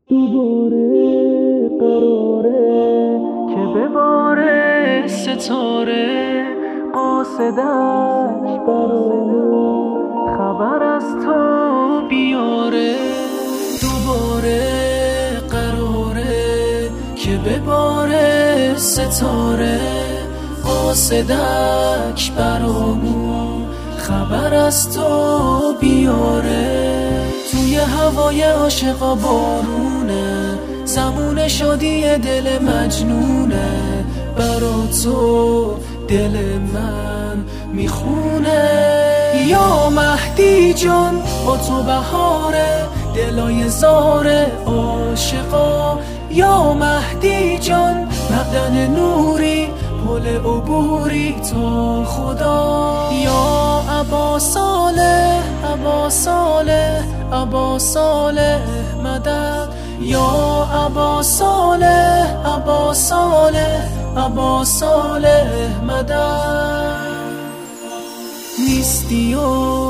دوباره قراره که بباره ستاره قاصدش برامون خبر از تو بیاره. دوباره قراره که بباره ستاره قاصدک برامون خبر از تو بیاره. توی هوای عاشقا بارونه، زمون شادی دل مجنونه، برا تو دل من میخونه. یا مهدی جان با تو بهاره دلای زار عاشقا، یا مهدی جان معدن نوری پل عبوری تا خدا. یا ابا صالح ابا صالح ابا صالح مدد، یا ابا صالح ابا صالح ابا صالح مدد. نیستی و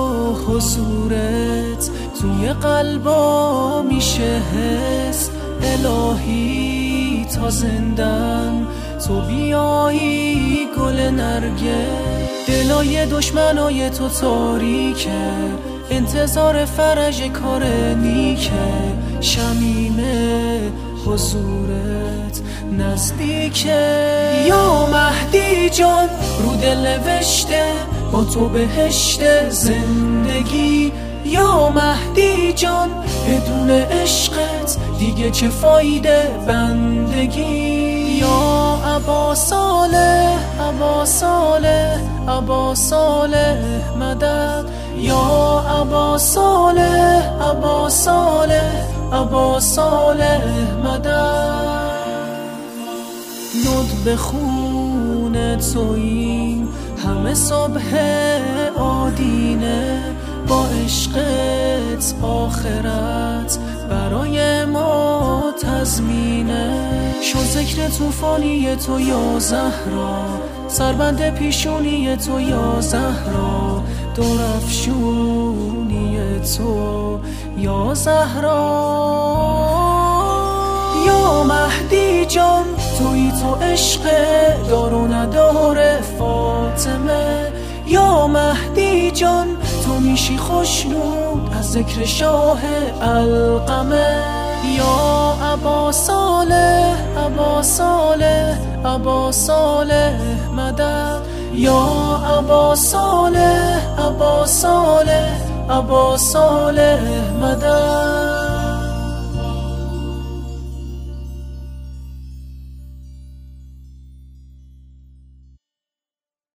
حضورت توی قلبا میشه حس، الهی تا زندن تو بیایی گل نرگه. دلای دشمنای تو تاریکه، انتظار فرج کار نیکه، شمیم حضورت نزدیکه. یا مهدی جان رو دل نوشته با تو بهشت زندگی، یا مهدی جان بدون عشقت دیگه چه فایده بندگی. یا ابا صالح ابا صالح ابا صالح مدد، یا ابا صالح ابا صالح ابا صالح مدد. نود به خون توییم همه صبح آدینه، با عشقت آخرت برای ما تضمینه. شو ذکر توفانی تو یا زهرا، سربند پیشونی تو یا زهرا، درفشونی تو یا زهرا. یا مهدی جان توی تو عشق دار و نداره فاطمه، یا مهدی جان تو میشی خوشنود از ذکر شاه القمه. یا ابا صالح ابا صالح ابا صالح مدد، یا ابا صالح ابا صالح ابا صالح